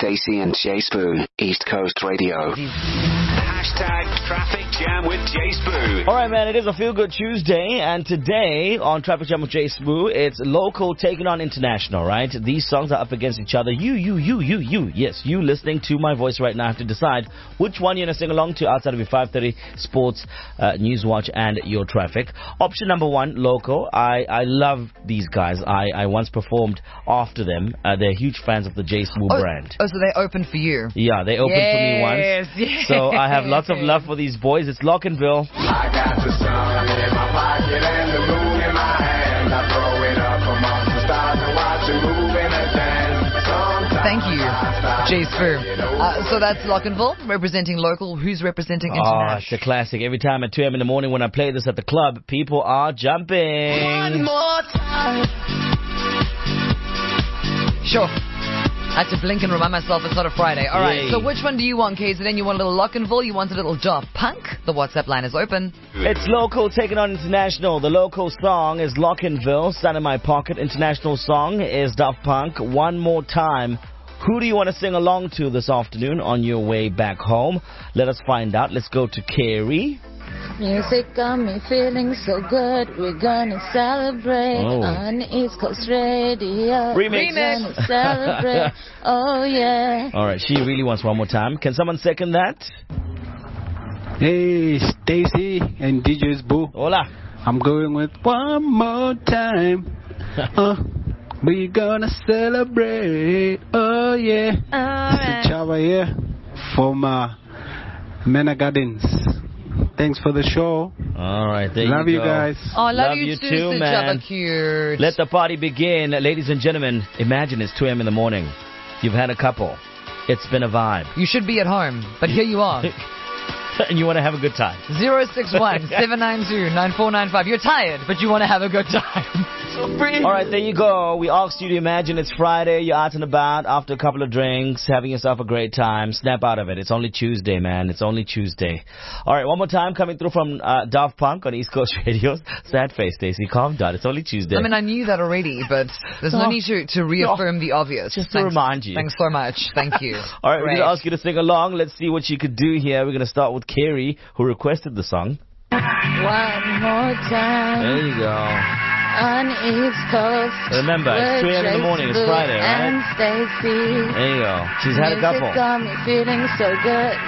Stacey and Jay Spoo, East Coast Radio. Hashtag Traffic Jam with Jay Spoo. All right, man, it is a feel-good Tuesday, and today on Traffic Jam with Jay Spoo, it's local taking on international, right? These songs are up against each other. You. Yes, you listening to my voice right now have to decide which one you're going to sing along to outside of your 5:30 sports, news watch, and your traffic. Option number one, local. I love these guys. I once performed after them. They're huge fans of the Jay Spoo brand. Oh, so they opened for you? Yeah, they opened for me once. Yes. So I have lots of love for these boys. It's Lockenville. I got the sun in my pocket and the moon in my hand. I throw it up amongst the stars and watch it move in a dance. Thank you, Jay Spoo. So that's Lockenville, representing local. Who's representing international? Oh, it's a classic. Every time at 2 a.m. in the morning when I play this at the club, people are jumping. One more time. Sure. I had to blink and remind myself it's not a Friday. All right, so which one do you want, KZN? You want a little Lockenville? You want a little Daft Punk? The WhatsApp line is open. It's local taking on international. The local song is Lockenville. Sun in My Pocket. International song is Daft Punk. One more time. Who do you want to sing along to this afternoon on your way back home? Let us find out. Let's go to Carrie. Music got me feeling so good. We're gonna celebrate on East Coast Radio. Remix. We're gonna celebrate. Oh yeah. All right, she really wants one more time. Can someone second that? Hey, Stacy and DJ Spoo. Hola. I'm going with one more time. We're gonna celebrate. Oh yeah. Alright. Chava here from Mena Gardens. Thanks for the show. All right, there Love you you go. guys. Oh, love you too, man. Cute. Let the party begin. Ladies and gentlemen, imagine it's 2 a.m. in the morning. You've had a couple. It's been a vibe. You should be at home, but here you are. And you want to have a good time. 061-792-9495. You're tired, but you want to have a good time. So free. All right, there you go. We asked you to imagine it's Friday. You're out and about after a couple of drinks, having yourself a great time. Snap out of it. It's only Tuesday, man. It's only Tuesday. All right, one more time coming through from Daft Punk on East Coast Radio. Sad face, Stacey. Calm down. It's only Tuesday. I mean, I knew that already, but there's no need to reaffirm the obvious. Just to remind you. Thanks so much. Thank you. All right, we're going to ask you to sing along. Let's see what you could do here. We're going to start with Carrie, who requested the song. One more time. There you go. On East Coast. Remember, it's 3 a.m. in the morning. It's Friday, right? And Stacey. There you go. She's had a couple. Music got me feeling so good.